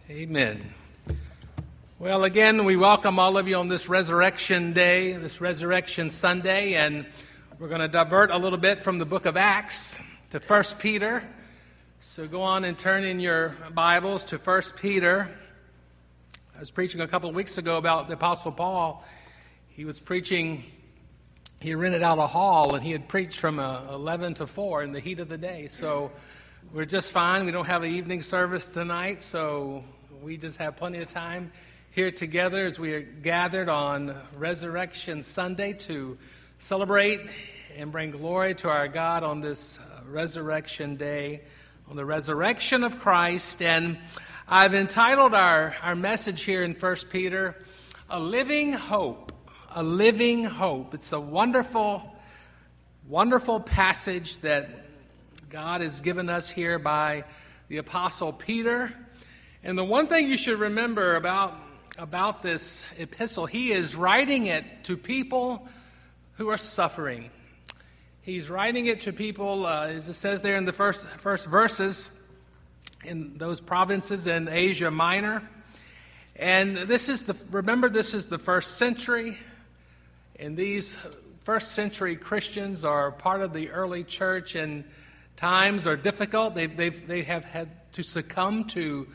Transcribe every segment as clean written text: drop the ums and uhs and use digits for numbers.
Amen. Well, again, we welcome all of you on this Resurrection Day, this Resurrection Sunday, and we're going to divert a little bit from the book of Acts to 1 Peter. So go on and turn in your Bibles to 1 Peter. I was preaching a couple of weeks ago about the Apostle Paul. He was preaching, he rented out a hall, and he had preached from 11 to 4 in the heat of the day. So we're just fine. We don't have an evening service tonight, so we just have plenty of time here together as we are gathered on Resurrection Sunday to celebrate and bring glory to our God on this Resurrection Day, on the resurrection of Christ. And I've entitled our message here in 1 Peter, A Living Hope. A Living Hope. It's a wonderful, wonderful passage that God has given us here by the Apostle Peter. And the one thing you should remember about this epistle, he is writing it to people who are suffering. He's writing it to people, as it says there in the first verses, in those provinces in Asia Minor. And this is the first century, and these first century Christians are part of the early church, and times are difficult. They have had to succumb to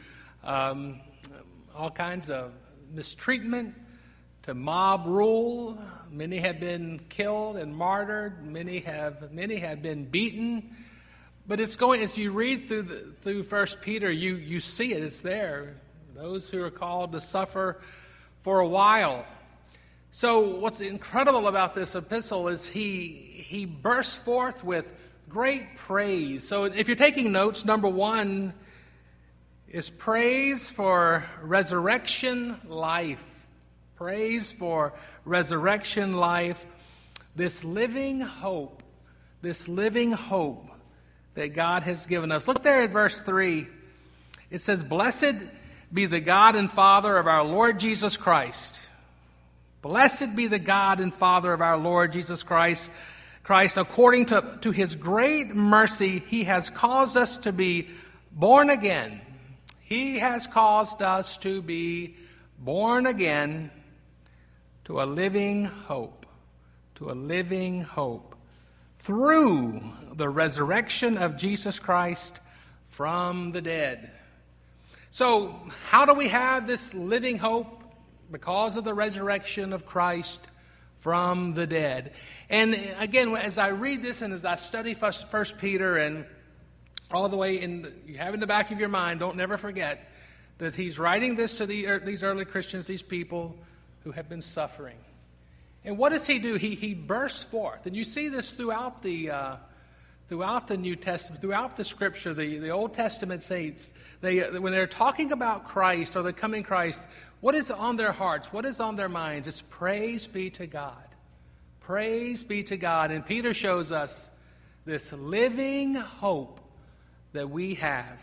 all kinds of mistreatment, to mob rule. Many have been killed and martyred. Many have been beaten. But it's going, as you read through 1 Peter, you see it. It's there. Those who are called to suffer for a while. So what's incredible about this epistle is he bursts forth with great praise. So if you're taking notes, number one is praise for resurrection life. Praise for resurrection life. This living hope that God has given us. Look there at verse 3. It says, "Blessed be the God and Father of our Lord Jesus Christ." Blessed be the God and Father of our Lord Jesus Christ. According to his great mercy, he has caused us to be born again. He has caused us to be born again to a living hope, through the resurrection of Jesus Christ from the dead. So, how do we have this living hope? Because of the resurrection of Christ from the dead. And again, as I read this and as I study 1 Peter and all the way you have in the back of your mind, don't never forget that he's writing this to these early Christians, these people who have been suffering. And what does he do? He bursts forth. And you see this throughout the New Testament, throughout the Scripture, the Old Testament saints, when they're talking about Christ or the coming Christ, what is on their hearts? What is on their minds? It's praise be to God. Praise be to God. And Peter shows us this living hope that we have.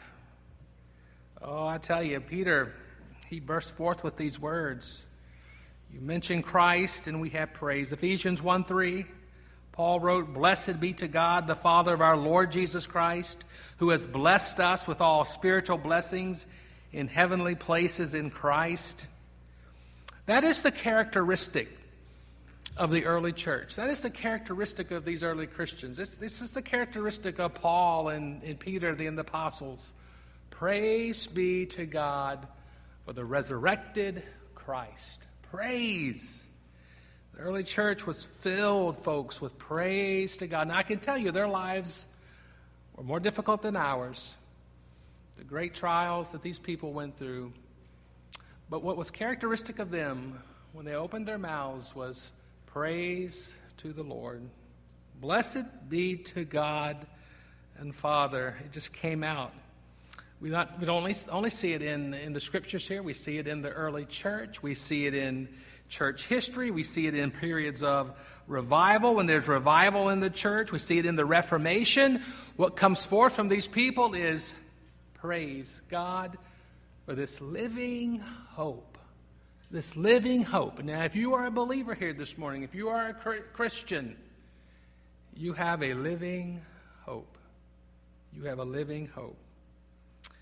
Oh, I tell you, Peter, he burst forth with these words. You mention Christ, and we have praise. Ephesians 1:3, Paul wrote, "Blessed be to God, the Father of our Lord Jesus Christ, who has blessed us with all spiritual blessings in heavenly places in Christ." That is the characteristic of the early church. That is the characteristic of these early Christians. This is the characteristic of Paul and Peter, the apostles. Praise be to God for the resurrected Christ. Praise. The early church was filled, folks, with praise to God. Now, I can tell you their lives were more difficult than ours. The great trials that these people went through. But what was characteristic of them when they opened their mouths was praise to the Lord. Blessed be to God and Father. It just came out. We don't only see it in the Scriptures here. We see it in the early church. We see it in church history. We see it in periods of revival. When there's revival in the church, we see it in the Reformation. What comes forth from these people is praise God for this living hope. This living hope. Now, if you are a believer here this morning, if you are a Christian, you have a living hope. You have a living hope.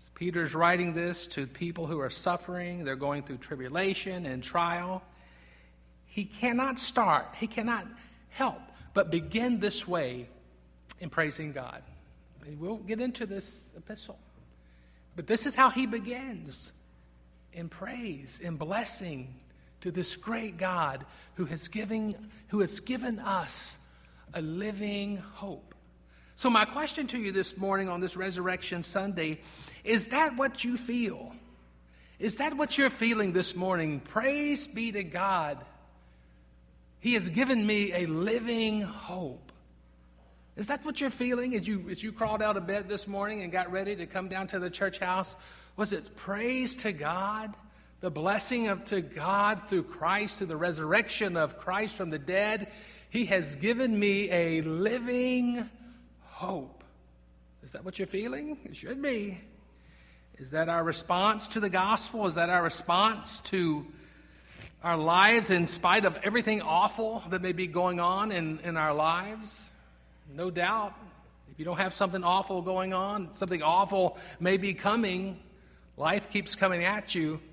As Peter's writing this to people who are suffering, they're going through tribulation and trial, he cannot help but begin this way in praising God. And we'll get into this epistle. But this is how he begins, in praise, in blessing to this great God who has given us a living hope. So my question to you this morning on this Resurrection Sunday, is that what you feel? Is that what you're feeling this morning? Praise be to God. He has given me a living hope. Is that what you're feeling as you crawled out of bed this morning and got ready to come down to the church house? Was it praise to God? The blessing to God through Christ, through the resurrection of Christ from the dead? He has given me a living hope. Is that what you're feeling? It should be. Is that our response to the gospel? Is that our response to our lives in spite of everything awful that may be going on in our lives? No doubt, if you don't have something awful going on, something awful may be coming. Life keeps coming at you.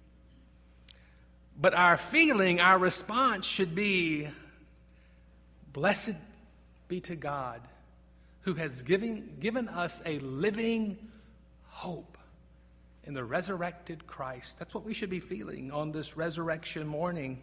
But our feeling, our response should be, blessed be to God who has given us a living hope in the resurrected Christ. That's what we should be feeling on this resurrection morning.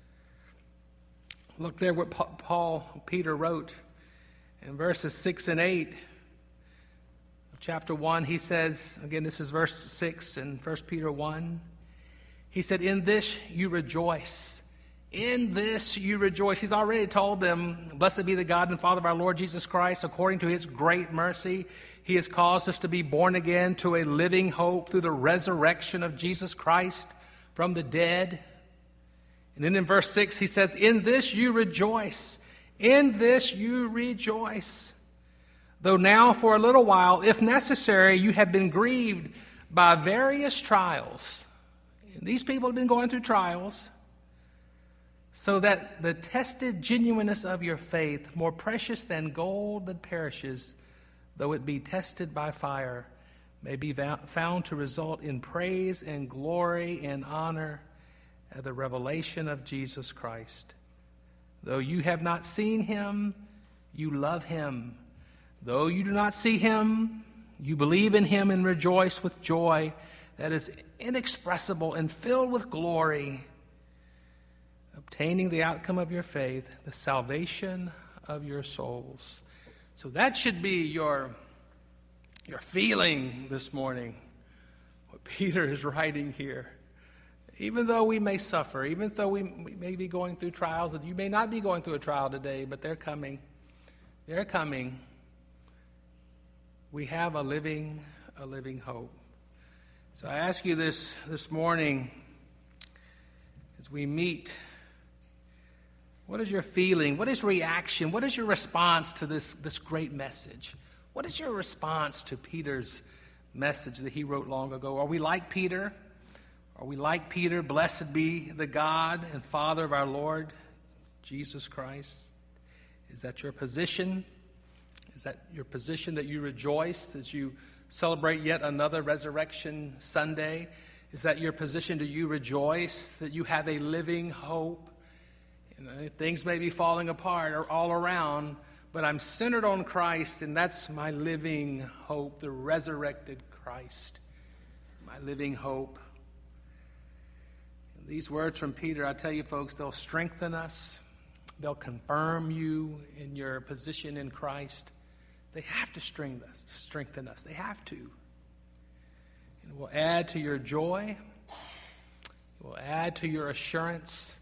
Look there what Peter wrote in verses 6 and 8 of chapter 1. He says, again, this is verse 6 in 1 Peter 1. He said, in this you rejoice. In this you rejoice. He's already told them, blessed be the God and Father of our Lord Jesus Christ. According to his great mercy, he has caused us to be born again to a living hope through the resurrection of Jesus Christ from the dead. And then in verse 6, he says, in this you rejoice. In this you rejoice. Though now for a little while, if necessary, you have been grieved by various trials. And these people have been going through trials, so that the tested genuineness of your faith, more precious than gold that perishes, though it be tested by fire, may be found to result in praise and glory and honor at the revelation of Jesus Christ. Though you have not seen him, you love him. Though you do not see him, you believe in him and rejoice with joy that is inexpressible and filled with glory, obtaining the outcome of your faith, the salvation of your souls. So that should be your feeling this morning, what Peter is writing here. Even though we may suffer, even though we may be going through trials, and you may not be going through a trial today, but they're coming. They're coming. We have a living hope. So I ask you this morning, as we meet, what is your feeling? What is reaction? What is your response to this great message? What is your response to Peter's message that he wrote long ago? Are we like Peter? Are we like Peter? Blessed be the God and Father of our Lord Jesus Christ. Is that your position? Is that your position that you rejoice as you celebrate yet another Resurrection Sunday? Is that your position? Do you rejoice that you have a living hope? Things may be falling apart or all around, but I'm centered on Christ, and that's my living hope, the resurrected Christ, my living hope. And these words from Peter, I tell you folks, they'll strengthen us. They'll confirm you in your position in Christ. They have to strengthen us. They have to. And it will add to your joy. It will add to your assurance.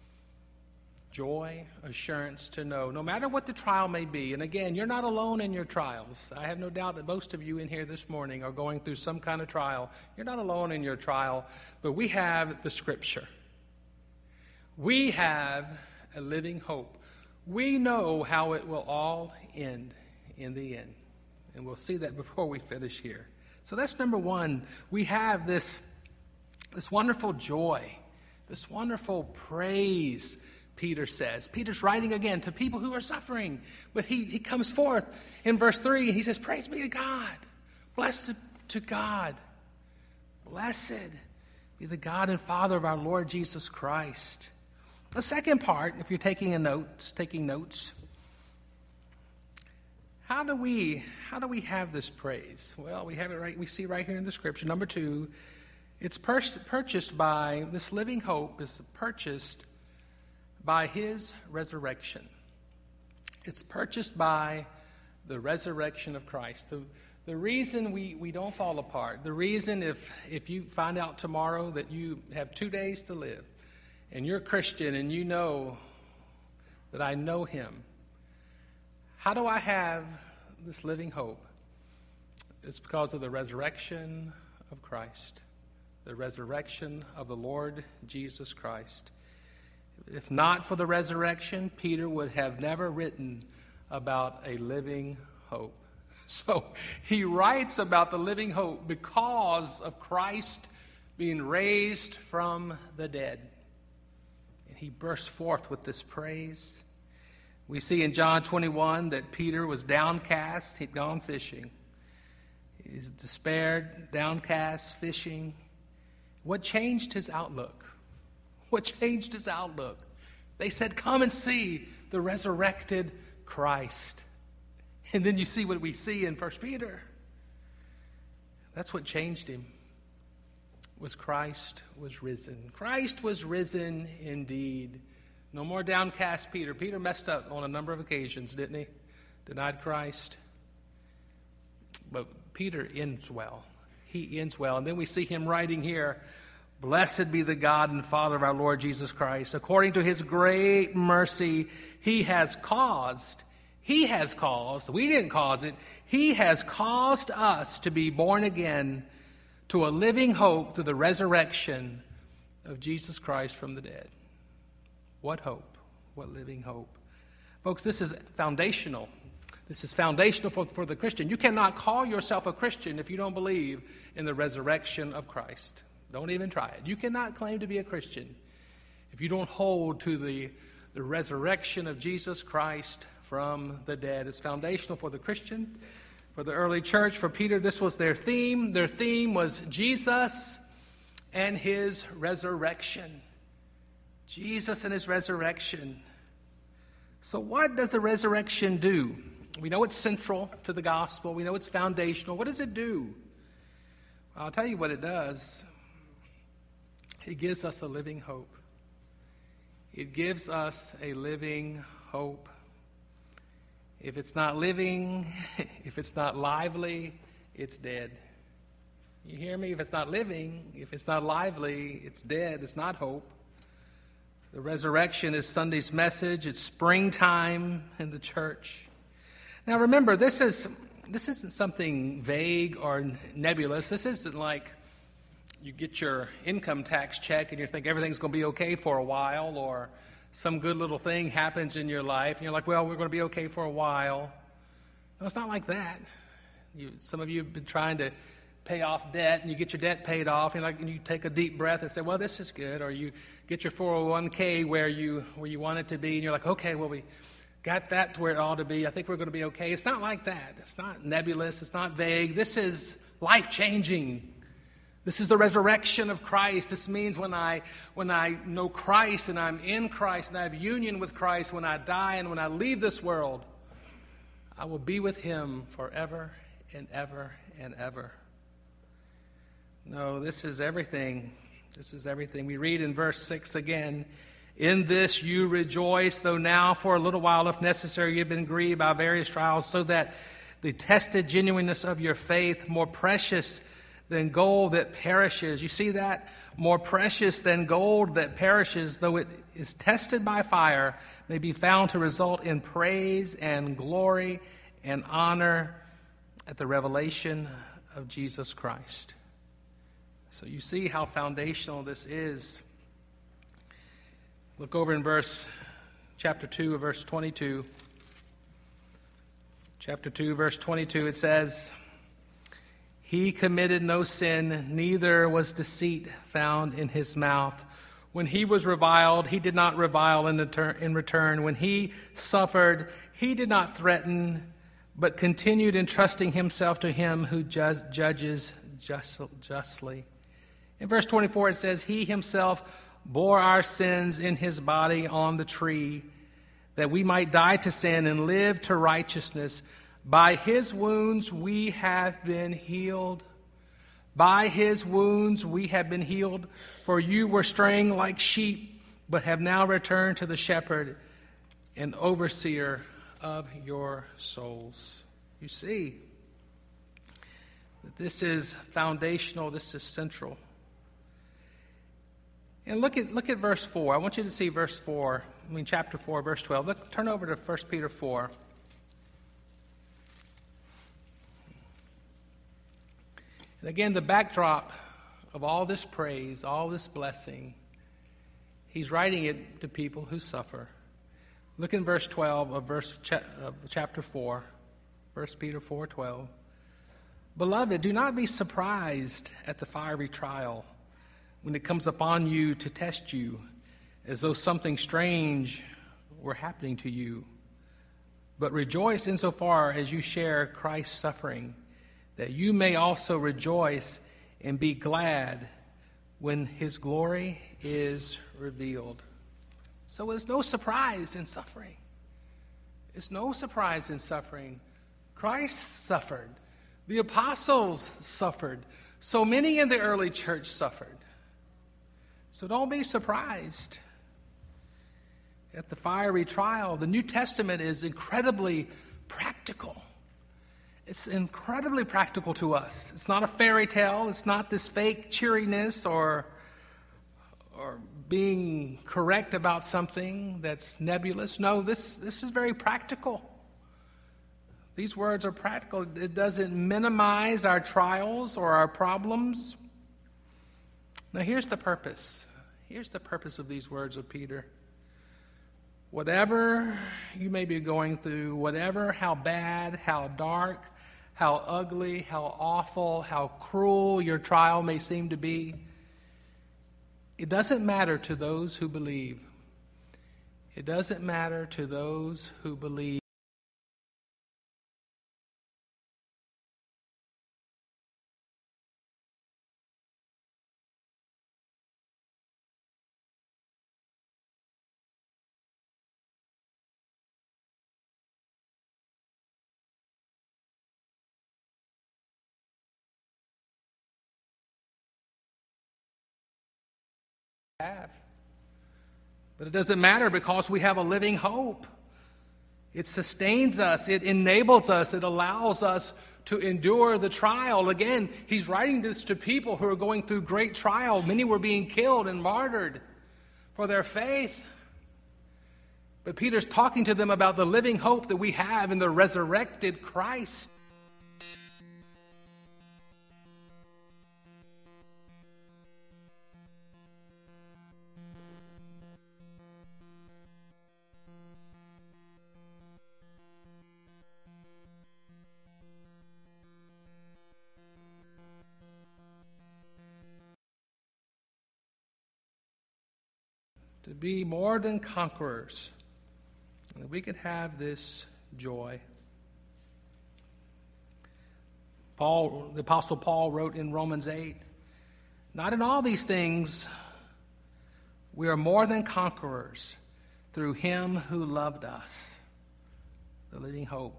Joy, assurance to know, no matter what the trial may be. And again, you're not alone in your trials. I have no doubt that most of you in here this morning are going through some kind of trial. You're not alone in your trial, but we have the Scripture. We have a living hope. We know how it will all end in the end. And we'll see that before we finish here. So that's number one. We have this wonderful joy, this wonderful praise, Peter says. Peter's writing again to people who are suffering. But he comes forth in verse 3 and he says, praise be to God. Blessed to God Blessed be the God and Father of our Lord Jesus Christ. The second part, if you're taking notes, how do we have this praise? Well, we have it right. We see right here in the scripture. Number 2, it's purchased by, this living hope is purchased by his resurrection. It's purchased by the resurrection of Christ. The reason we don't fall apart, the reason if you find out tomorrow that you have 2 days to live and you're a Christian and you know that I know him, how do I have this living hope? It's because of the resurrection of Christ, the resurrection of the Lord Jesus Christ. If not for the resurrection, Peter would have never written about a living hope. So he writes about the living hope because of Christ being raised from the dead. And he bursts forth with this praise. We see in John 21 that Peter was downcast. He'd gone fishing. He's despaired, downcast, fishing. What changed his outlook? What changed his outlook? They said, come and see the resurrected Christ. And then you see what we see in 1 Peter. That's what changed him. Was Christ was risen. Christ was risen indeed. No more downcast Peter. Peter messed up on a number of occasions, didn't he? Denied Christ. But Peter ends well. He ends well. And then we see him writing here, blessed be the God and Father of our Lord Jesus Christ. According to his great mercy, he has caused, we didn't cause it, he has caused us to be born again to a living hope through the resurrection of Jesus Christ from the dead. What hope? What living hope? Folks, this is foundational. This is foundational for the Christian. You cannot call yourself a Christian if you don't believe in the resurrection of Christ. Don't even try it. You cannot claim to be a Christian if you don't hold to the resurrection of Jesus Christ from the dead. It's foundational for the Christian, for the early church. For Peter, this was their theme. Their theme was Jesus and his resurrection. Jesus and his resurrection. So what does the resurrection do? We know it's central to the gospel. We know it's foundational. What does it do? I'll tell you what it does. It gives us a living hope. It gives us a living hope. If it's not living, if it's not lively, it's dead. You hear me? If it's not living, if it's not lively, it's dead. It's not hope. The resurrection is Sunday's message. It's springtime in the church. Now remember, this isn't something vague or nebulous. This isn't like you get your income tax check and you think everything's going to be okay for a while, or some good little thing happens in your life and you're like, well, we're going to be okay for a while. No, it's not like that. Some of you have been trying to pay off debt, and you get your debt paid off, and you take a deep breath and say, well, this is good. Or you get your 401k where you want it to be, and you're like, okay, well, we got that to where it ought to be. I think we're going to be okay. It's not like that. It's not nebulous. It's not vague. This is life-changing. This is the resurrection of Christ. This means when I know Christ and I'm in Christ and I have union with Christ, when I die and when I leave this world, I will be with him forever and ever and ever. No, this is everything. This is everything. We read in verse 6 again, in this you rejoice, though now for a little while, if necessary, you've been grieved by various trials, so that the tested genuineness of your faith, more precious than gold that perishes. You see that? More precious than gold that perishes, though it is tested by fire, may be found to result in praise and glory and honor at the revelation of Jesus Christ. So you see how foundational this is. Look over in chapter 2, verse 22. Chapter 2, verse 22, it says, he committed no sin, neither was deceit found in his mouth. When he was reviled, he did not revile in return. When he suffered, he did not threaten, but continued entrusting himself to him who judges justly. In verse 24 it says, He himself bore our sins in his body on the tree, that we might die to sin and live to righteousness. By his wounds we have been healed. By his wounds we have been healed. For you were straying like sheep, but have now returned to the shepherd and overseer of your souls. You see that this is foundational, this is central. And look at verse 4. I want you to see chapter 4, verse 12. Turn over to 1 Peter 4. And again, the backdrop of all this praise, all this blessing, he's writing it to people who suffer. Look in verse 12 of chapter 4, 1 Peter 4:12. Beloved, do not be surprised at the fiery trial when it comes upon you to test you, as though something strange were happening to you. But rejoice insofar as you share Christ's suffering, that you may also rejoice and be glad when his glory is revealed. So it's no surprise in suffering. It's no surprise in suffering. Christ suffered. The apostles suffered. So many in the early church suffered. So don't be surprised at the fiery trial. The New Testament is incredibly practical. It's incredibly practical to us. It's not a fairy tale. It's not this fake cheeriness or being correct about something that's nebulous. No, this is very practical. These words are practical. It doesn't minimize our trials or our problems. Now, here's the purpose. Here's the purpose of these words of Peter. Whatever you may be going through, how bad, how dark, how ugly, how awful, how cruel your trial may seem to be, it doesn't matter to those who believe. It doesn't matter to those who believe. But it doesn't matter because we have a living hope. It sustains us, it enables us, it allows us to endure the trial. Again, he's writing this to people who are going through great trial. Many were being killed and martyred for their faith. But Peter's talking to them about the living hope that we have in the resurrected Christ. To be more than conquerors, and we can have this joy. The Apostle Paul wrote in Romans 8, not in all these things we are more than conquerors through him who loved us. The living hope.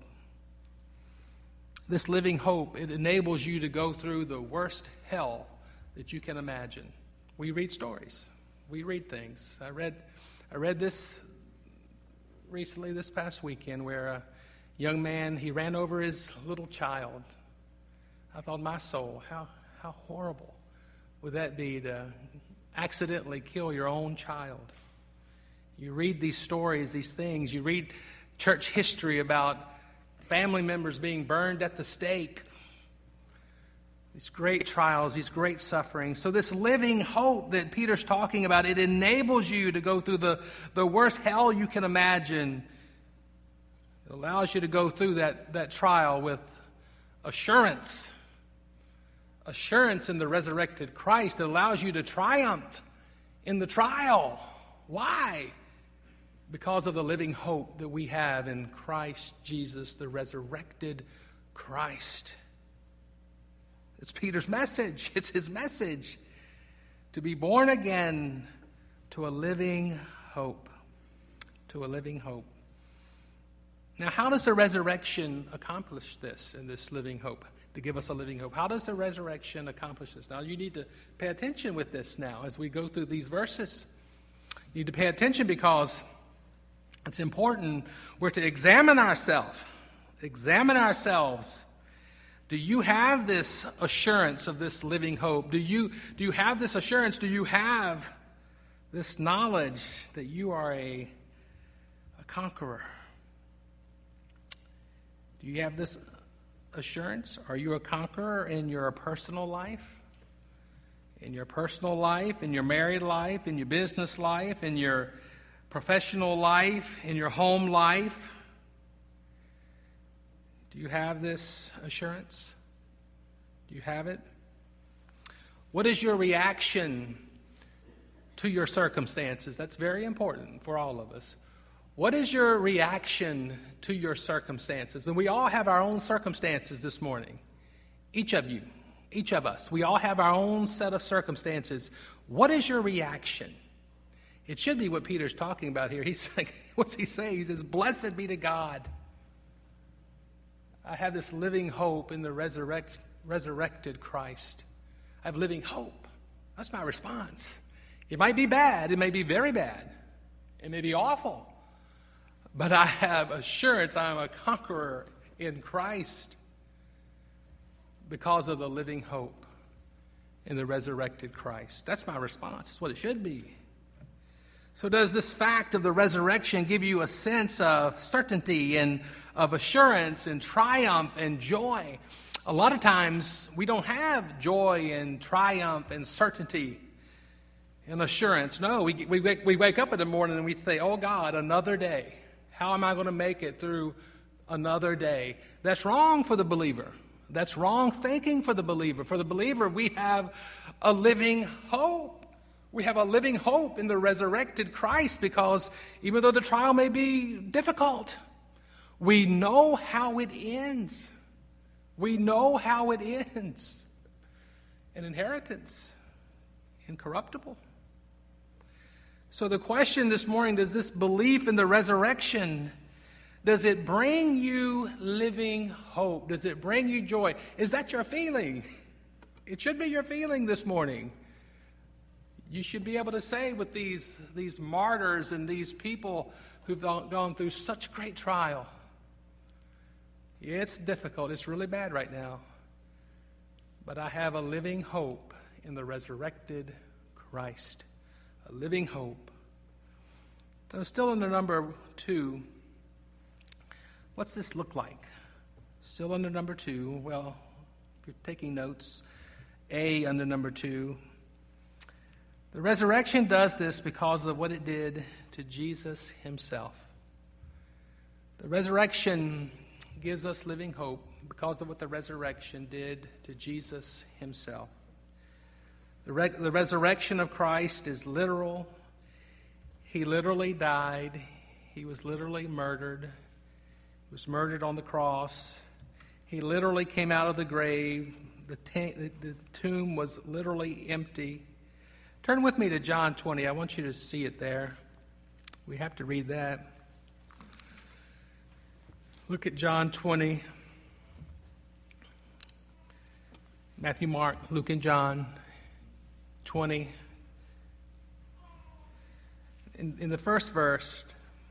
This living hope, it enables you to go through the worst hell that you can imagine. We read stories. We read things. I read this recently this past weekend where a young man, he ran over his little child. I thought, my soul, how horrible would that be to accidentally kill your own child? You read these stories, these things. You read church history about family members being burned at the stake. These great trials, these great sufferings. So this living hope that Peter's talking about, it enables you to go through the worst hell you can imagine. It allows you to go through that trial with assurance. Assurance in the resurrected Christ. It allows you to triumph in the trial. Why? Because of the living hope that we have in Christ Jesus, the resurrected Christ. It's Peter's message. It's his message. to be born again to a living hope. To a living hope. Now, how does the resurrection accomplish this in this living hope, to give us a living hope? How does the resurrection accomplish this? Now, you need to pay attention with this now as we go through these verses. You need to pay attention because it's important. We're to examine ourselves. Examine ourselves. Do you have this assurance of this living hope? Do you have this assurance? Do you have this knowledge that you are a conqueror? Do you have this assurance? Are you a conqueror in your personal life? In your personal life, in your married life, in your business life, in your professional life, in your home life? Do you have this assurance? Do you have it? What is your reaction to your circumstances? That's very important for all of us. What is your reaction to your circumstances? And we all have our own circumstances this morning. Each of you, each of us, we all have our own set of circumstances. What is your reaction? It should be what Peter's talking about here. He's like, what's he say? He says, "Blessed be to God. I have this living hope in the resurrected Christ. I have living hope." That's my response. It might be bad. It may be very bad. It may be awful. But I have assurance I am a conqueror in Christ because of the living hope in the resurrected Christ. That's my response. That's what it should be. So does this fact of the resurrection give you a sense of certainty and of assurance and triumph and joy? A lot of times we don't have joy and triumph and certainty and assurance. No, we wake up in the morning and we say, "Oh God, another day. How am I going to make it through another day?" That's wrong for the believer. That's wrong thinking for the believer. For the believer, we have a living hope. We have a living hope in the resurrected Christ because even though the trial may be difficult, we know how it ends. We know how it ends. An inheritance, incorruptible. So the question this morning, does this belief in the resurrection, does it bring you living hope? Does it bring you joy? Is that your feeling? It should be your feeling this morning. You should be able to say with these martyrs and these people who've gone through such great trial, it's difficult, it's really bad right now, but I have a living hope in the resurrected Christ. A living hope. So still under number 2, what's this look like? Still under number 2, well, if you're taking notes, A under number 2. The resurrection does this because of what it did to Jesus himself. The resurrection gives us living hope because of what the resurrection did to Jesus himself. The resurrection of Christ is literal. He literally died. He was literally murdered. He was murdered on the cross. He literally came out of the grave. The tomb was literally empty. Turn with me to John 20. I want you to see it there. We have to read that. Look at John 20. Matthew, Mark, Luke, and John 20. In the first verse,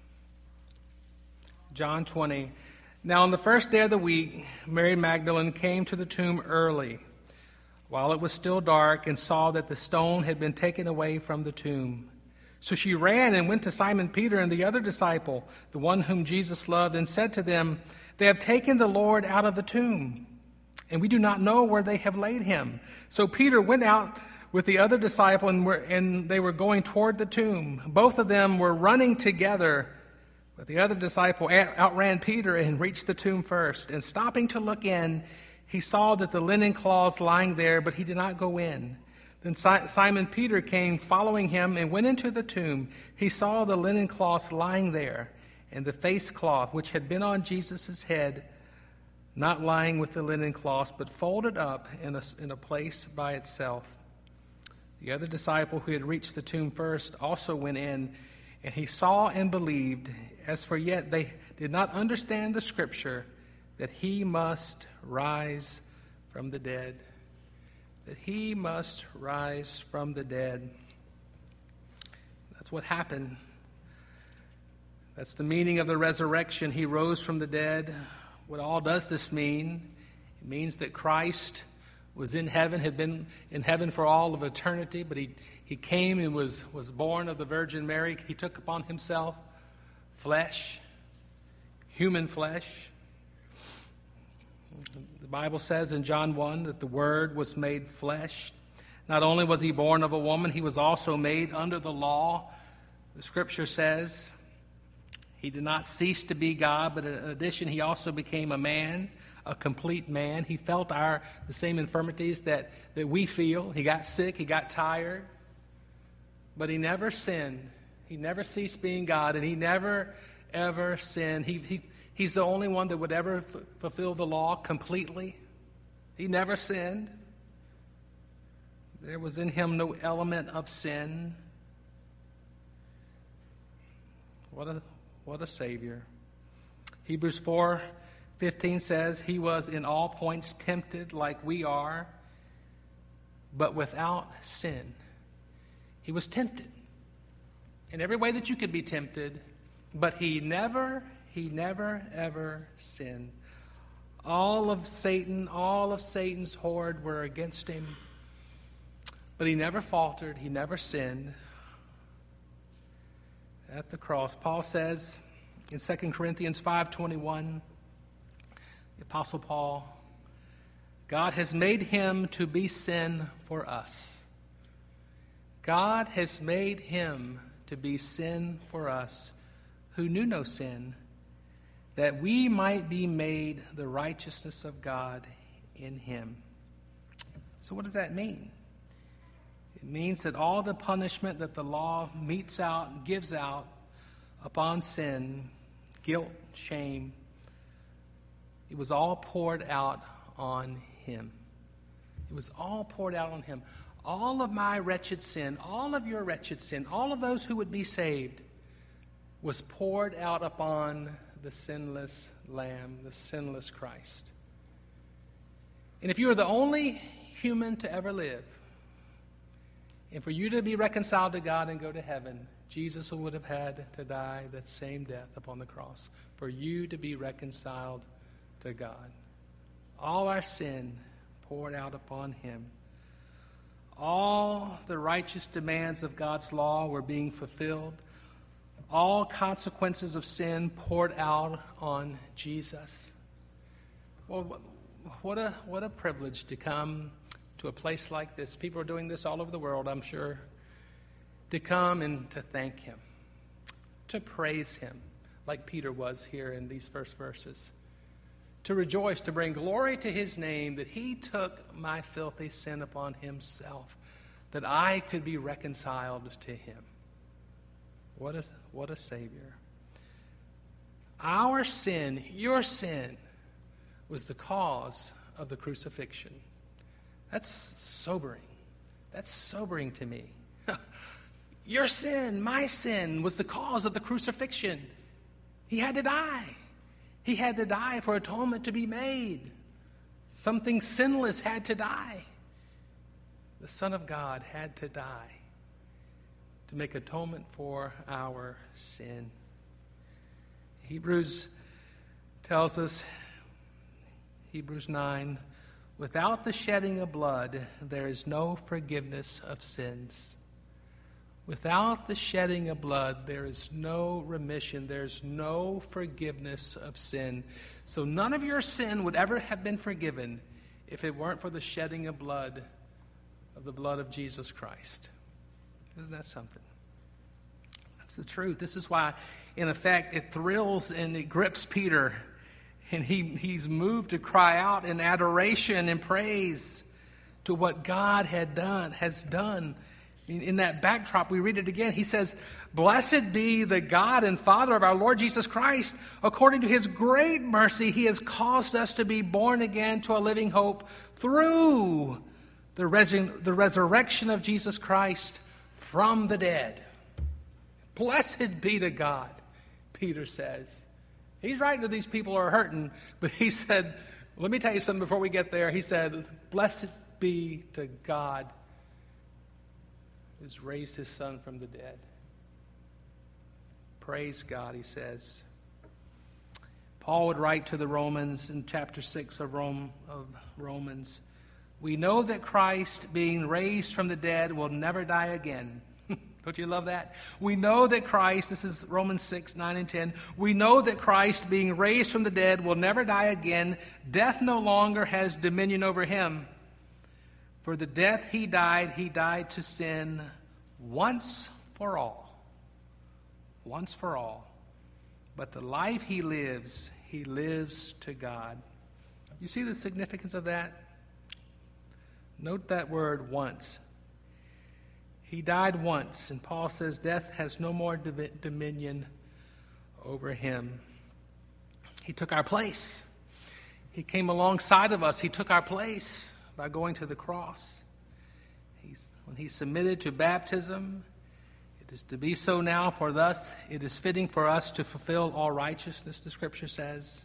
John 20. Now on the first day of the week, Mary Magdalene came to the tomb early, while it was still dark, and saw that the stone had been taken away from the tomb. So she ran and went to Simon Peter and the other disciple, the one whom Jesus loved, and said to them, "They have taken the Lord out of the tomb, and we do not know where they have laid him." So Peter went out with the other disciple, and they were going toward the tomb. Both of them were running together, but the other disciple outran Peter and reached the tomb first. And stopping to look in, he saw that the linen cloths lying there, but he did not go in. Then Simon Peter came following him and went into the tomb. He saw the linen cloths lying there, and the face cloth which had been on Jesus' head, not lying with the linen cloths, but folded up in a place by itself. The other disciple who had reached the tomb first also went in, and he saw and believed. As for yet they did not understand the scripture that he must rise from the dead. That he must rise from the dead. That's what happened. That's the meaning of the resurrection. He rose from the dead. What all does this mean? It means that Christ was in heaven, had been in heaven for all of eternity, but he came and was born of the Virgin Mary. He took upon himself flesh, human flesh. The Bible says in John 1 that the Word was made flesh. Not only was he born of a woman, he was also made under the law. The Scripture says he did not cease to be God, but in addition, he also became a man, a complete man. He felt the same infirmities that we feel. He got sick, he got tired, but he never sinned. He never ceased being God, and he never, ever sinned. He's the only one that would ever fulfill the law completely. He never sinned. There was in him no element of sin. What a Savior. Hebrews 4:15 says, he was in all points tempted like we are, but without sin. He was tempted in every way that you could be tempted, but he never ever sinned. All of Satan's horde were against him, but he never faltered, he never sinned. At the cross, Paul says in 2 Corinthians 5:21, the Apostle Paul, God has made him to be sin for us. God has made him to be sin for us, who knew no sin, that we might be made the righteousness of God in him. So what does that mean? It means that all the punishment that the law metes out, gives out upon sin, guilt, shame, it was all poured out on him. It was all poured out on him. All of my wretched sin, all of your wretched sin, all of those who would be saved was poured out upon the sinless Lamb, the sinless Christ. And if you were the only human to ever live, and for you to be reconciled to God and go to heaven, Jesus would have had to die that same death upon the cross for you to be reconciled to God. All our sin poured out upon him. All the righteous demands of God's law were being fulfilled. All consequences of sin poured out on Jesus. Well, what a privilege to come to a place like this. People are doing this all over the world, I'm sure. To come and to thank him, to praise him, like Peter was here in these first verses. To rejoice, to bring glory to his name, that he took my filthy sin upon himself, that I could be reconciled to him. What a Savior. Our sin, your sin, was the cause of the crucifixion. That's sobering. That's sobering to me. Your sin, my sin, was the cause of the crucifixion. He had to die. He had to die for atonement to be made. Something sinless had to die. The Son of God had to die to make atonement for our sin. Hebrews tells us, Hebrews 9, without the shedding of blood, there is no forgiveness of sins. Without the shedding of blood, there is no remission. There's no forgiveness of sin. So none of your sin would ever have been forgiven if it weren't for the shedding of blood, of the blood of Jesus Christ. Isn't that something? That's the truth. This is why, in effect, it thrills and it grips Peter. And he's moved to cry out in adoration and praise to what God has done. In that backdrop, we read it again. He says, blessed be the God and Father of our Lord Jesus Christ. According to his great mercy, he has caused us to be born again to a living hope through the resurrection of Jesus Christ from the dead. Blessed be to God, Peter says. He's writing to these people who are hurting, but he said, let me tell you something before we get there. He said, blessed be to God who's raised his Son from the dead. Praise God, he says. Paul would write to the Romans in chapter 6 of Romans, we know that Christ, being raised from the dead, will never die again. Don't you love that? We know that Christ, this is Romans 6, 9 and 10, we know that Christ, being raised from the dead, will never die again. Death no longer has dominion over him. For the death he died to sin once for all. Once for all. But the life he lives to God. You see the significance of that? Note that word once. He died once, and Paul says death has no more dominion over him. He took our place. He came alongside of us. He took our place by going to the cross. When he submitted to baptism, it is to be so now, for thus it is fitting for us to fulfill all righteousness, the Scripture says.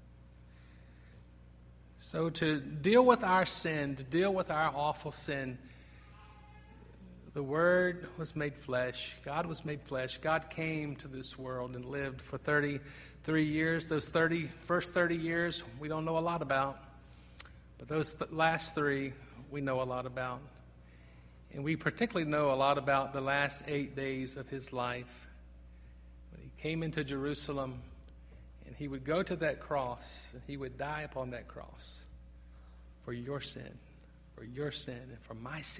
So to deal with our sin, to deal with our awful sin, the Word was made flesh. God was made flesh. God came to this world and lived for 33 years. Those first 30 years we don't know a lot about. But those last 3 we know a lot about. And we particularly know a lot about the last 8 days of his life. When he came into Jerusalem and he would go to that cross and he would die upon that cross for your sin, and for my sin.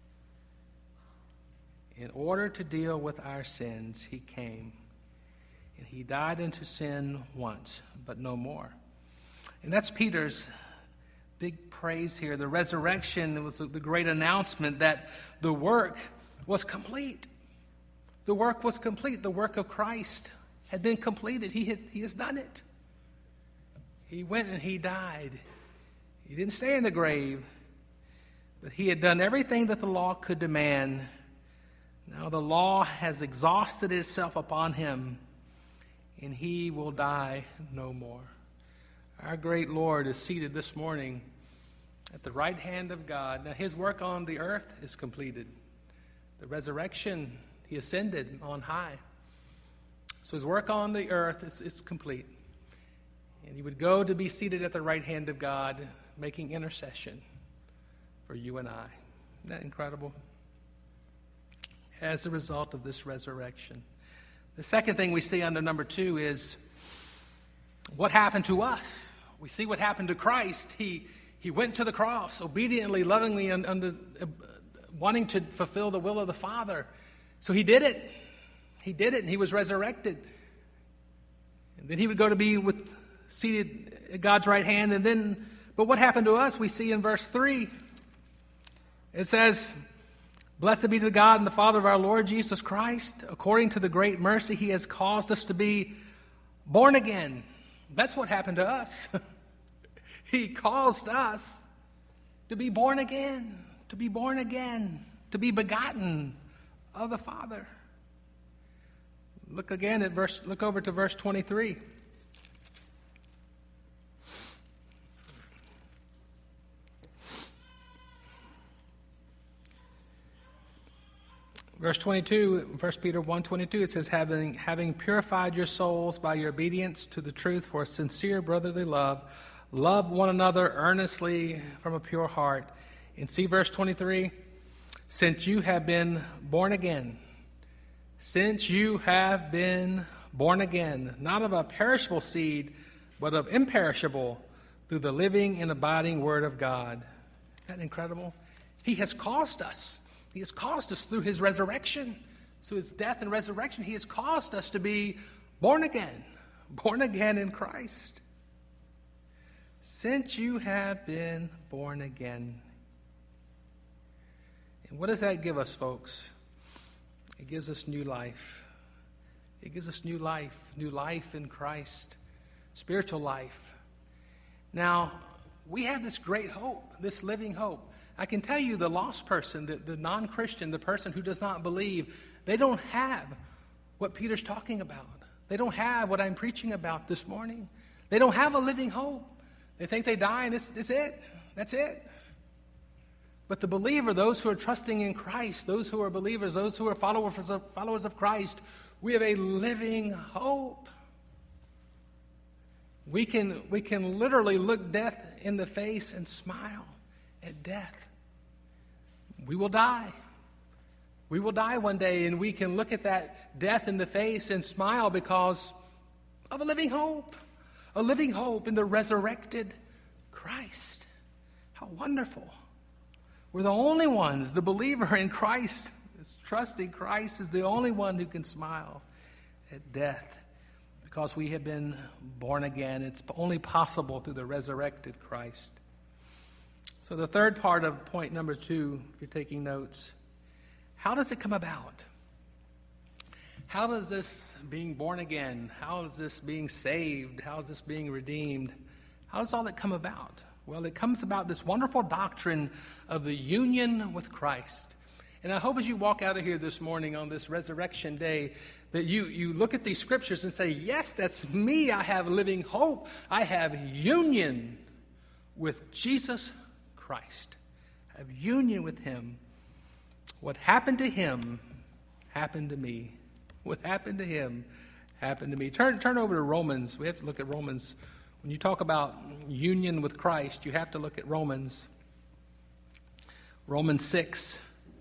In order to deal with our sins, he came. And he died into sin once, but no more. And that's Peter's big praise here. The resurrection was the great announcement that the work was complete. The work was complete. The work of Christ had been completed. He has done it. He went and he died. He didn't stay in the grave, but he had done everything that the law could demand. Now the law has exhausted itself upon him, and he will die no more. Our great Lord is seated this morning at the right hand of God. Now his work on the earth is completed. The resurrection, he ascended on high. So his work on the earth is complete. And he would go to be seated at the right hand of God, making intercession for you and I. Isn't that incredible? As a result of this resurrection. The second thing we see under number 2 is what happened to us. We see what happened to Christ. He went to the cross, obediently, lovingly, wanting to fulfill the will of the Father. So he did it. He did it, and he was resurrected. And then he would go to be seated at God's right hand. But what happened to us? We see in verse 3. It says, blessed be to God and the Father of our Lord Jesus Christ. According to the great mercy, he has caused us to be born again. That's what happened to us. He caused us to be born again, to be begotten of the Father. Look over to verse 23. Verse 22, 1 Peter 1:22, it says, having purified your souls by your obedience to the truth for a sincere brotherly love, love one another earnestly from a pure heart. And see verse 23, since you have been born again, not of a perishable seed, but of imperishable, through the living and abiding word of God. Isn't that incredible? He has caused us. He has caused us through his resurrection, through his death and resurrection. He has caused us to be born again in Christ. Since you have been born again. And what does that give us, folks? It gives us new life. It gives us new life in Christ, spiritual life. Now, we have this great hope, this living hope. I can tell you the lost person, the non-Christian, the person who does not believe, they don't have what Peter's talking about. They don't have what I'm preaching about this morning. They don't have a living hope. They think they die and it's it. That's it. But the believer, those who are trusting in Christ, those who are believers, those who are followers of Christ, we have a living hope. We can literally look death in the face and smile at death. We will die. We will die one day, and we can look at that death in the face and smile because of a living hope in the resurrected Christ. How wonderful. We're the only ones, the believer in Christ, trusting Christ is the only one who can smile at death because we have been born again. It's only possible through the resurrected Christ. So the third part of point number 2, if you're taking notes, how does it come about? How does this being born again, how is this being saved, how is this being redeemed, how does all that come about? Well, it comes about this wonderful doctrine of the union with Christ. And I hope as you walk out of here this morning on this resurrection day that you look at these scriptures and say, yes, that's me. I have living hope. I have union with Jesus Christ. I have union with him. What happened to him happened to me. What happened to him happened to me. Turn over to Romans. We have to look at Romans. When you talk about union with Christ, you have to look at Romans. Romans 6.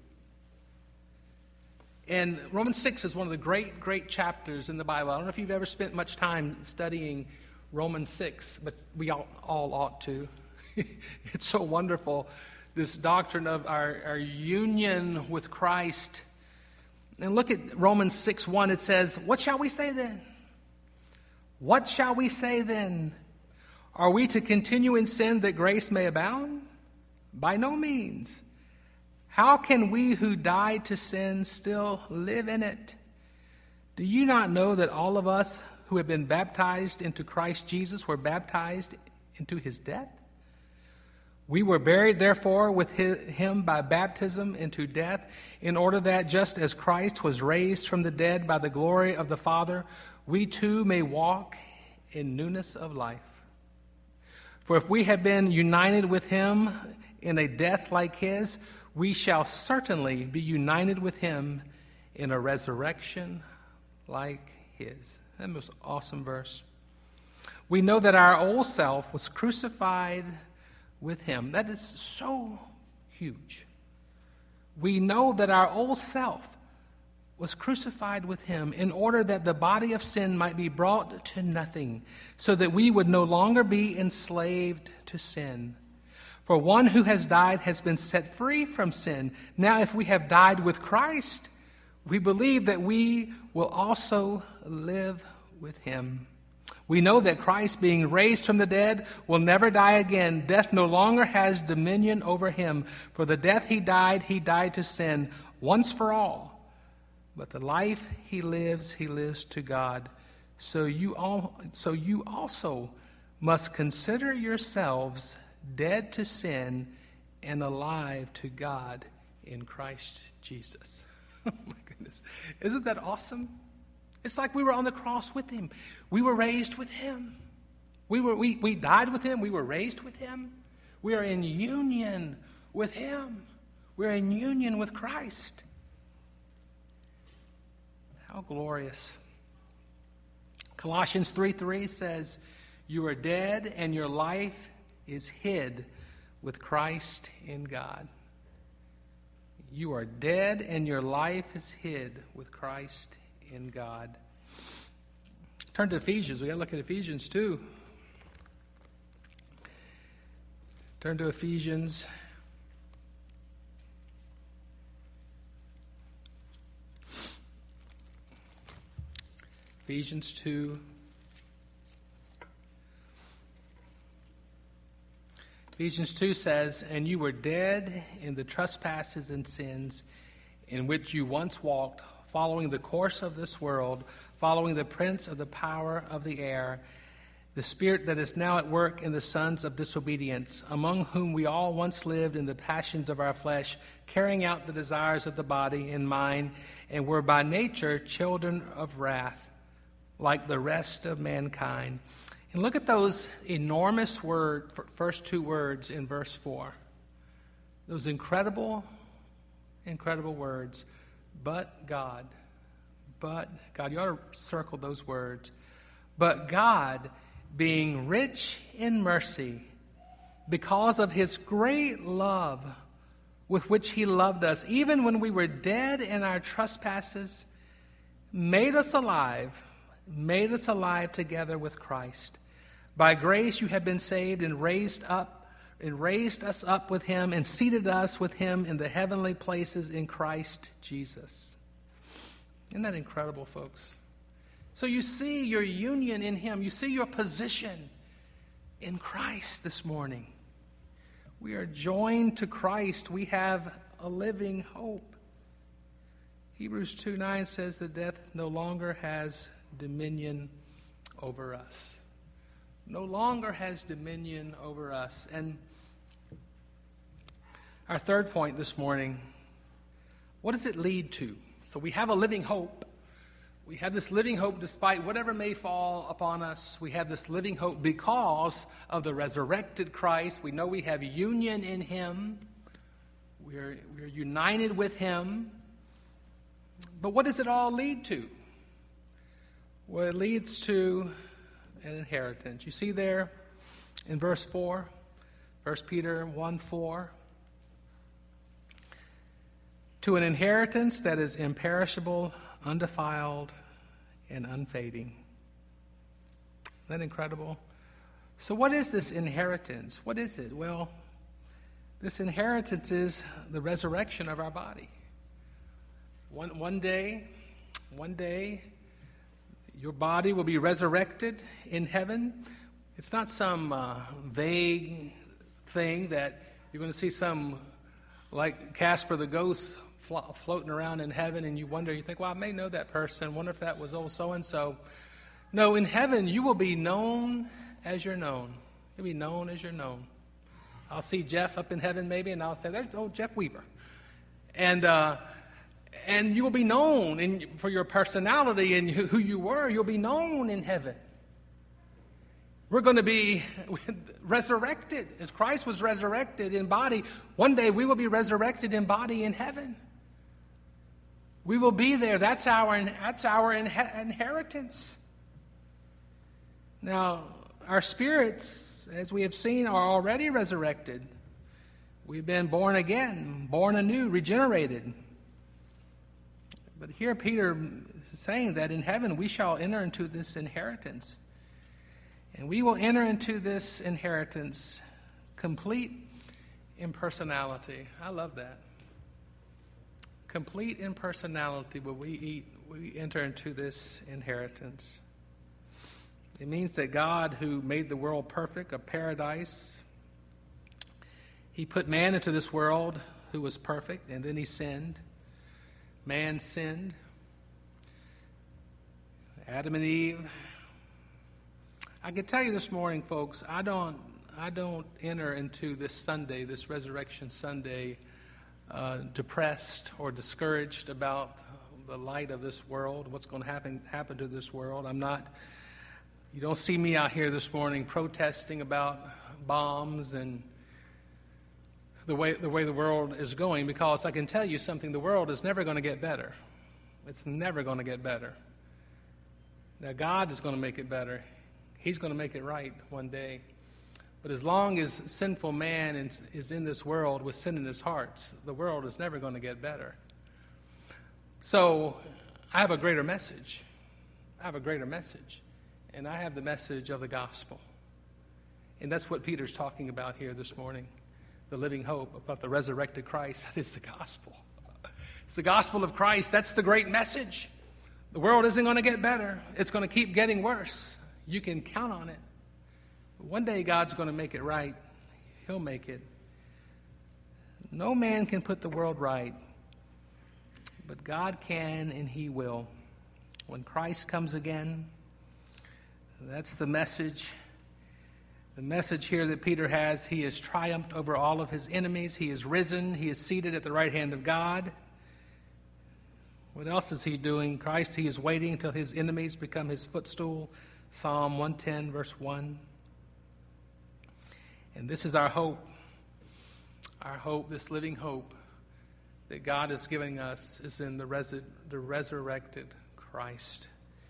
And Romans 6 is one of the great chapters in the Bible. I don't know if you've ever spent much time studying Romans 6, but we all ought to. It's so wonderful, this doctrine of our union with Christ. And look at Romans 6:1. It says, what shall we say then? What shall we say then? Are we to continue in sin that grace may abound? By no means. How can we who died to sin still live in it? Do you not know that all of us who have been baptized into Christ Jesus were baptized into his death? We were buried, therefore, with him by baptism into death, in order that just as Christ was raised from the dead by the glory of the Father, we too may walk in newness of life. For if we have been united with him in a death like his, we shall certainly be united with him in a resurrection like his. That most awesome verse. We know that our old self was crucified with him. That is so huge. We know that our old self was crucified with him in order that the body of sin might be brought to nothing, so that we would no longer be enslaved to sin. For one who has died has been set free from sin. Now, if we have died with Christ, we believe that we will also live with him. We know that Christ, being raised from the dead, will never die again. Death no longer has dominion over him. For the death he died to sin once for all. But the life he lives to God. So you also must consider yourselves dead to sin and alive to God in Christ Jesus. Oh my goodness. Isn't that awesome? It's like we were on the cross with him. We were raised with him. We died with him. We were raised with him. We are in union with him. We're in union with Christ. How glorious. Colossians 3:3 says, you are dead and your life is hid with Christ in God. You are dead and your life is hid with Christ in God. Turn to Ephesians. We got to look at Ephesians 2. Turn to Ephesians. Ephesians 2. Ephesians 2 says, and you were dead in the trespasses and sins in which you once walked, following the course of this world, following the prince of the power of the air, the spirit that is now at work in the sons of disobedience, among whom we all once lived in the passions of our flesh, carrying out the desires of the body and mind, and were by nature children of wrath, like the rest of mankind. And look at those enormous first two words in verse 4. Those incredible, incredible words. But God. But God. You ought to circle those words. But God, being rich in mercy, because of his great love with which he loved us, even when we were dead in our trespasses, made us alive together with Christ. By grace you have been saved, and raised us up with him, and seated us with him in the heavenly places in Christ Jesus. Isn't that incredible, folks? So you see your union in him. You see your position in Christ this morning. We are joined to Christ. We have a living hope. Hebrews 2:9 says that death no longer has dominion over us. No longer has dominion over us. And our third point this morning, what does it lead to? So we have a living hope. We have this living hope despite whatever may fall upon us. We have this living hope because of the resurrected Christ. We know we have union in him. We're united with him. But what does it all lead to? Well, it leads to an inheritance. You see there in verse 4, 1 Peter 1:4, to an inheritance that is imperishable, undefiled, and unfading. Isn't that incredible? So what is this inheritance? What is it? Well, this inheritance is the resurrection of our body. One day, your body will be resurrected in heaven. It's not some vague thing that you're going to see some, like Casper the Ghost, floating around in heaven, and you think, well, I may know that person. Wonder if that was old so-and-so. No, in heaven, you will be known as you're known. You'll be known as you're known. I'll see Jeff up in heaven maybe, and I'll say, there's old Jeff Weaver. And you will be known for your personality and who you were. You'll be known in heaven. We're going to be resurrected. As Christ was resurrected in body, one day we will be resurrected in body in heaven. We will be there. That's our inheritance. Now, our spirits, as we have seen, are already resurrected. We've been born again, born anew, regenerated. But here Peter is saying that in heaven we shall enter into this inheritance. And we will enter into this inheritance complete in personality. I love that. Complete in personality will we enter into this inheritance. It means that God, who made the world perfect, a paradise, he put man into this world who was perfect, and then he sinned. Man sinned. Adam and Eve. I can tell you this morning, folks, I don't enter into this Sunday, this Resurrection Sunday, depressed or discouraged about the light of this world, what's going to happen to this world. You don't see me out here this morning protesting about bombs and the way the world is going, because I can tell you something, the world is never going to get better. It's never going to get better. Now, God is going to make it better. He's going to make it right one day. But as long as sinful man is in this world with sin in his hearts, the world is never going to get better. So I have a greater message. And I have the message of the gospel. And that's what Peter's talking about here this morning. The living hope about the resurrected Christ. That is the gospel. It's the gospel of Christ. That's the great message. The world isn't going to get better. It's going to keep getting worse. You can count on it. One day God's going to make it right. He'll make it. No man can put the world right, but God can, and he will. When Christ comes again, That's the message. The message here that Peter has, he has triumphed over all of his enemies. He is risen. He is seated at the right hand of God. What else is he doing? Christ, he is waiting until his enemies become his footstool. Psalm 110, verse 1. And this is our hope. Our hope, this living hope that God is giving us, is in the resurrected Christ.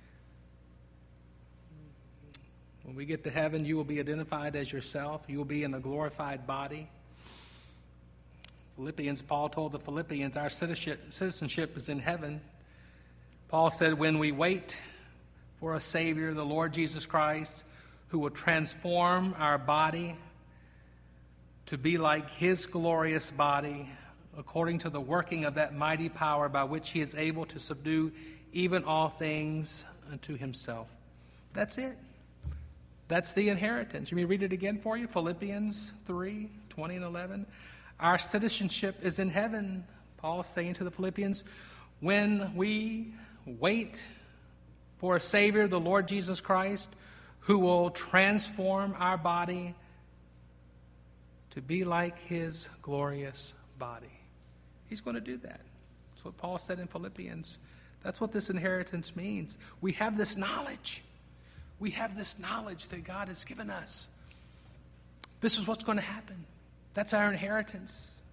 When we get to heaven, you will be identified as yourself. You will be in a glorified body. Philippians, Paul told the Philippians, our citizenship is in heaven. Paul said, when we wait for a Savior, the Lord Jesus Christ, who will transform our body to be like his glorious body, according to the working of that mighty power by which he is able to subdue even all things unto himself. That's it. That's the inheritance. Let me read it again for you. Philippians 3, 20 and 11. Our citizenship is in heaven. Paul's saying to the Philippians, when we wait for a Savior, the Lord Jesus Christ, who will transform our body to be like his glorious body. He's going to do that. That's what Paul said in Philippians. That's what this inheritance means. We have this knowledge. We have this knowledge that God has given us. This is what's going to happen. That's our inheritance.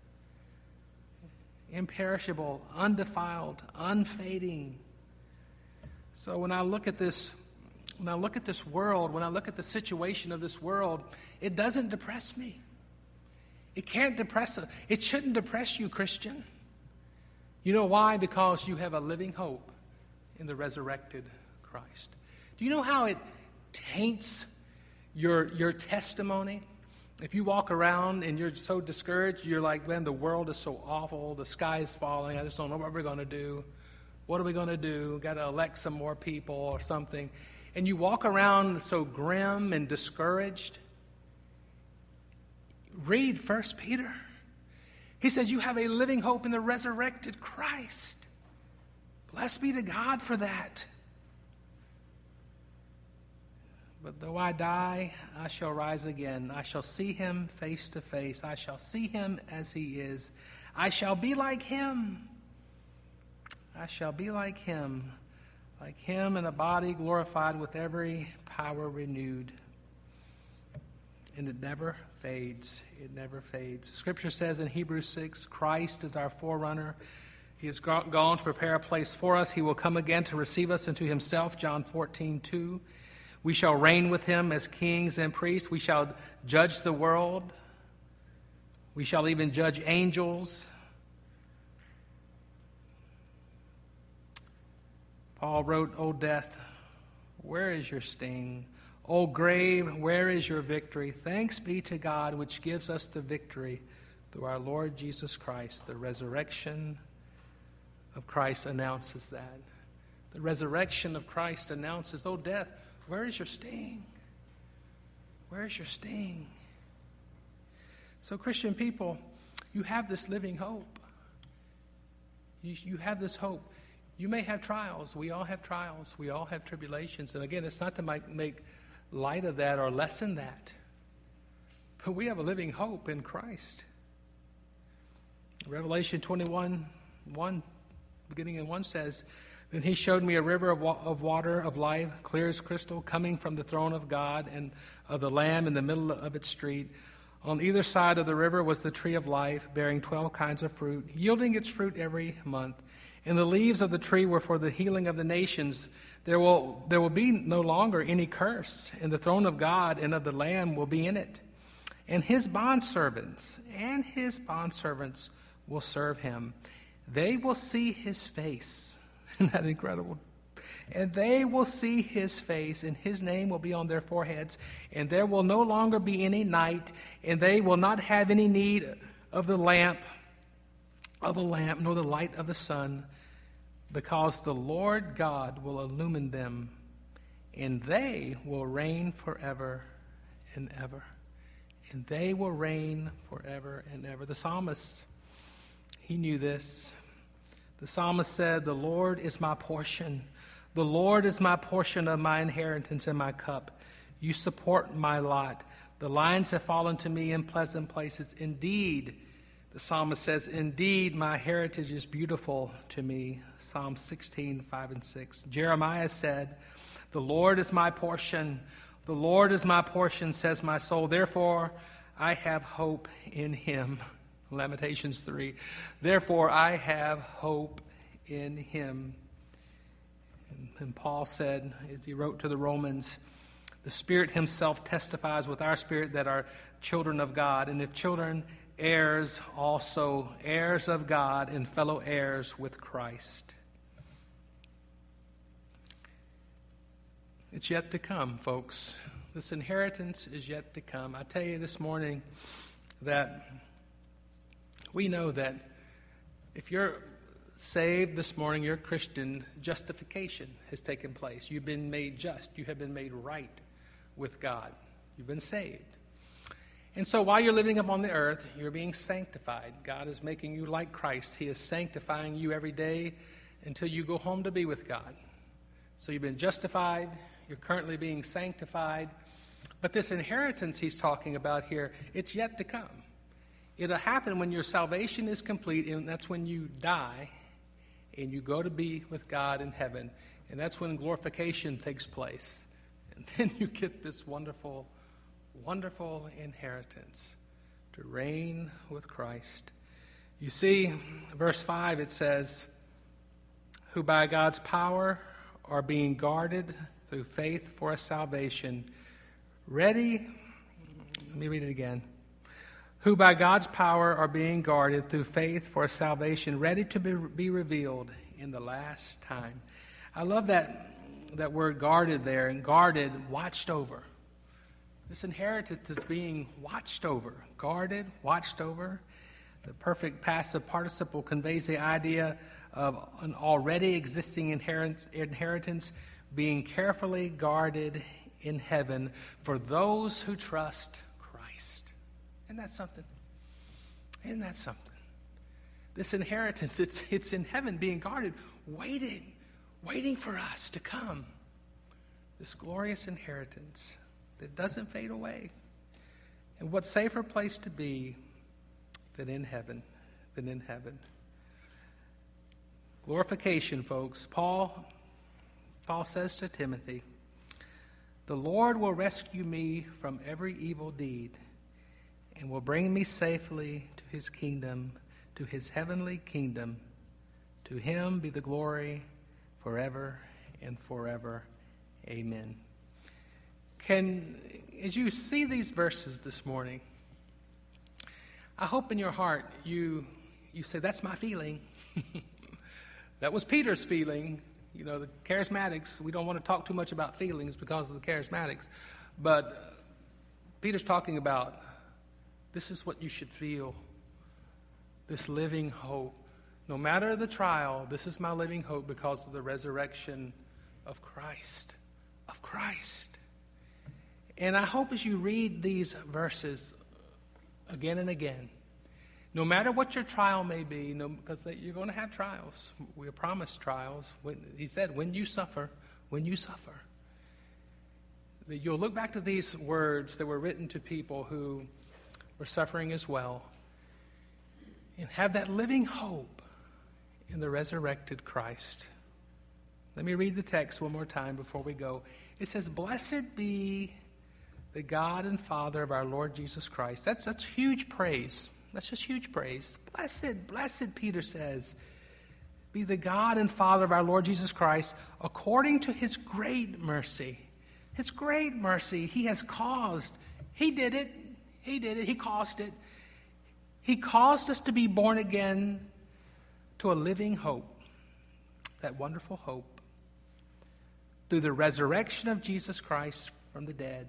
Imperishable, undefiled, unfading. So when I look at this world, when I look at the situation of this world, it doesn't depress me. It can't depress us. It shouldn't depress you, Christian. You know why? Because you have a living hope in the resurrected Christ. Do you know how it taints your testimony? If you walk around and you're so discouraged, you're like, man, the world is so awful. The sky is falling. I just don't know what we're going to do. What are we going to do? Got to elect some more people or something. And you walk around so grim and discouraged. Read 1 Peter. He says you have a living hope in the resurrected Christ. Blessed be to God for that. But though I die, I shall rise again. I shall see him face to face. I shall see him as he is. I shall be like him. I shall be like him in a body glorified with every power renewed. And it never fades. It never fades. Scripture says in Hebrews 6, Christ is our forerunner. He has gone to prepare a place for us. He will come again to receive us into himself. John 14:2. We shall reign with him as kings and priests. We shall judge the world. We shall even judge angels. Paul wrote, O death, where is your sting? O grave, where is your victory? Thanks be to God, which gives us the victory through our Lord Jesus Christ. The resurrection of Christ announces that. The resurrection of Christ announces, O death, where is your sting? Where is your sting? So, Christian people, you have this living hope. You have this hope. You may have trials. We all have trials. We all have tribulations. And again, it's not to make light of that or lessen that. But we have a living hope in Christ. Revelation 21:1, beginning in 1 says, Then he showed me a river of water of life, clear as crystal, coming from the throne of God and of the Lamb in the middle of its street. On either side of the river was the tree of life, bearing 12 kinds of fruit, yielding its fruit every month. And the leaves of the tree were for the healing of the nations. There will be no longer any curse, and the throne of God and of the Lamb will be in it. And his bondservants will serve him. They will see his face. Isn't that incredible? And they will see his face, and his name will be on their foreheads. And there will no longer be any night, and they will not have any need of a lamp, nor the light of the sun, because the Lord God will illumine them, and they will reign forever and ever. And they will reign forever and ever. The psalmist, he knew this. The psalmist said, The Lord is my portion. The Lord is my portion of my inheritance and my cup. You support my lot. The lines have fallen to me in pleasant places. Indeed, the psalmist says, indeed, my heritage is beautiful to me. Psalm 16, 5 and 6. Jeremiah said, the Lord is my portion. The Lord is my portion, says my soul. Therefore, I have hope in him. Lamentations 3. Therefore, I have hope in him. And Paul said, as he wrote to the Romans, the Spirit himself testifies with our spirit that are children of God. And if children, heirs also, heirs of God and fellow heirs with Christ. It's yet to come, folks. This inheritance is yet to come. I tell you this morning that we know that if you're saved this morning, you're a Christian, justification has taken place. You've been made just. You have been made right with God. You've been saved. And so while you're living upon the earth, you're being sanctified. God is making you like Christ. He is sanctifying you every day until you go home to be with God. So you've been justified. You're currently being sanctified. But this inheritance he's talking about here, it's yet to come. It'll happen when your salvation is complete, and that's when you die and you go to be with God in heaven. And that's when glorification takes place. And then you get this wonderful, wonderful inheritance to reign with Christ. You see, verse 5, it says, who by God's power are being guarded through faith for a salvation, ready, let me read it again. Who by God's power are being guarded through faith for a salvation, ready to be revealed in the last time. I love that word guarded there, and guarded, watched over. This inheritance is being watched over. Guarded, watched over. The perfect passive participle conveys the idea of an already existing inheritance being carefully guarded in heaven for those who trust Christ. Isn't that something? Isn't that something? This inheritance, it's in heaven being guarded, waiting for us to come. This glorious inheritance that doesn't fade away. And what safer place to be than in heaven, Glorification, folks. Paul says to Timothy, the Lord will rescue me from every evil deed and will bring me safely to his kingdom, to his heavenly kingdom. To him be the glory forever and forever. Amen. As you see these verses this morning, I hope in your heart you say, that's my feeling. That was Peter's feeling. You know, the charismatics, we don't want to talk too much about feelings because of the charismatics. But Peter's talking about this is what you should feel. This living hope. No matter the trial, this is my living hope because of the resurrection of Christ. Of Christ. And I hope as you read these verses again and again, no matter what your trial may be, because you're going to have trials. We are promised trials. He said, when you suffer, that you'll look back to these words that were written to people who were suffering as well and have that living hope in the resurrected Christ. Let me read the text one more time before we go. It says, blessed be the God and Father of our Lord Jesus Christ. That's huge praise. That's just huge praise. Blessed, Peter says, be the God and Father of our Lord Jesus Christ, according to his great mercy. His great mercy, he has caused. He did it. He caused it. He caused us to be born again to a living hope, that wonderful hope, through the resurrection of Jesus Christ from the dead,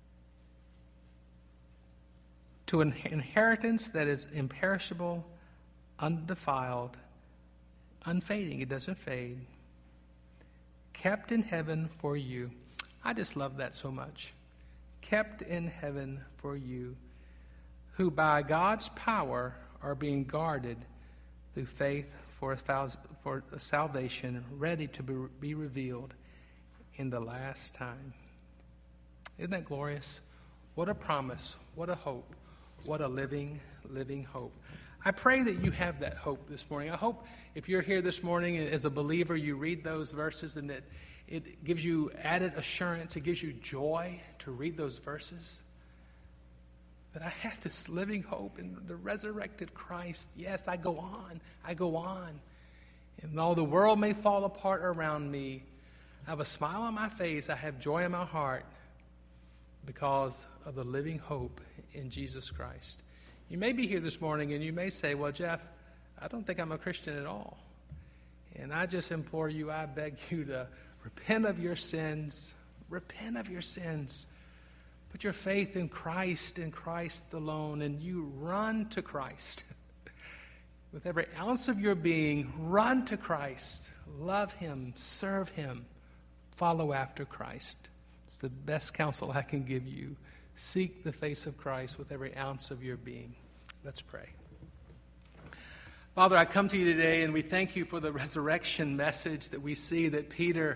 to an inheritance that is imperishable, undefiled, unfading. It doesn't fade. Kept in heaven for you. I just love that so much. Kept in heaven for you, who by God's power are being guarded through faith for a salvation ready to be revealed in the last time. Isn't that glorious? What a promise, what a hope, what a living hope. I pray that you have that hope this morning. I hope if you're here this morning as a believer, you read those verses and that it gives you added assurance, it gives you joy to read those verses. That I have this living hope in the resurrected Christ. Yes, I go on. And though the world may fall apart around me, I have a smile on my face, I have joy in my heart because of the living hope in Jesus Christ. You may be here this morning and you may say, well, Jeff, I don't think I'm a Christian at all. And I just implore you, I beg you to repent of your sins. Repent of your sins. Put your faith in Christ alone, and you run to Christ. With every ounce of your being, run to Christ. Love Him, serve Him, follow after Christ. It's the best counsel I can give you. Seek the face of Christ with every ounce of your being. Let's pray. Father, I come to you today and we thank you for the resurrection message that we see that Peter,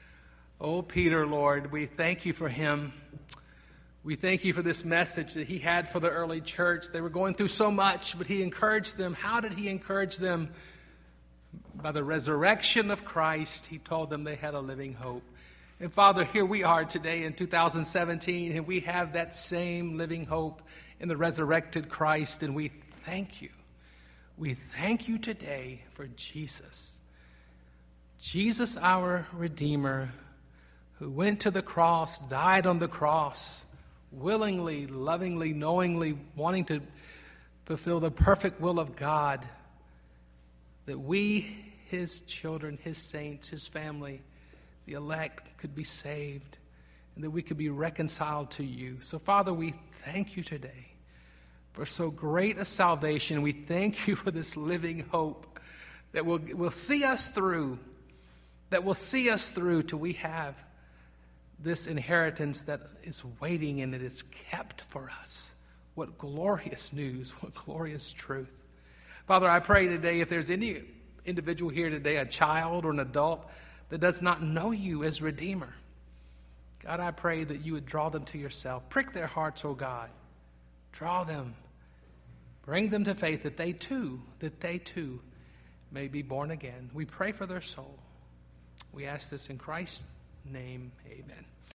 Lord, we thank you for him. We thank you for this message that he had for the early church. They were going through so much, but he encouraged them. How did he encourage them? By the resurrection of Christ, he told them they had a living hope. And Father, here we are today in 2017, and we have that same living hope in the resurrected Christ, and we thank you. We thank you today for Jesus. Jesus, our Redeemer, who went to the cross, died on the cross, willingly, lovingly, knowingly, wanting to fulfill the perfect will of God, that we, His children, His saints, His family, the elect, could be saved, and that we could be reconciled to you. So, Father, we thank you today for so great a salvation. We thank you for this living hope that will see us through, till we have this inheritance that is waiting and it is kept for us. What glorious news, what glorious truth. Father, I pray today if there's any individual here today, a child or an adult, that does not know you as Redeemer, God, I pray that you would draw them to yourself. Prick their hearts, oh God. Draw them. Bring them to faith that they too may be born again. We pray for their soul. We ask this in Christ's name. Amen.